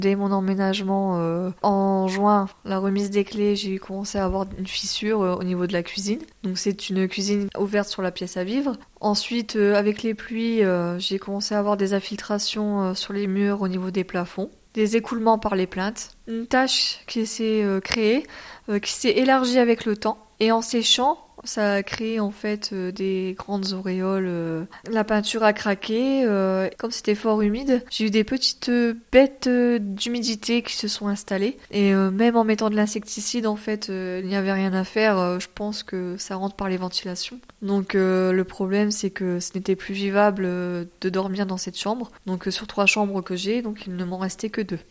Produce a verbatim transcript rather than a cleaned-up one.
Dès mon emménagement euh, en juin, la remise des clés, j'ai commencé à avoir une fissure euh, au niveau de la cuisine. Donc c'est une cuisine ouverte sur la pièce à vivre. Ensuite, euh, avec les pluies, euh, j'ai commencé à avoir des infiltrations euh, sur les murs au niveau des plafonds. Des écoulements par les plaintes. Une tache qui s'est euh, créée, euh, qui s'est élargie avec le temps. Et en séchant, ça a créé en fait euh, des grandes auréoles. euh. La peinture a craqué. euh, Comme c'était fort humide, j'ai eu des petites euh, bêtes euh, d'humidité qui se sont installées. Et euh, même en mettant de l'insecticide, en fait, euh, il n'y avait rien à faire. Euh, je pense que ça rentre par les ventilations. Donc euh, le problème, c'est que ce n'était plus vivable euh, de dormir dans cette chambre. Donc euh, sur trois chambres que j'ai, donc il ne m'en restait que deux.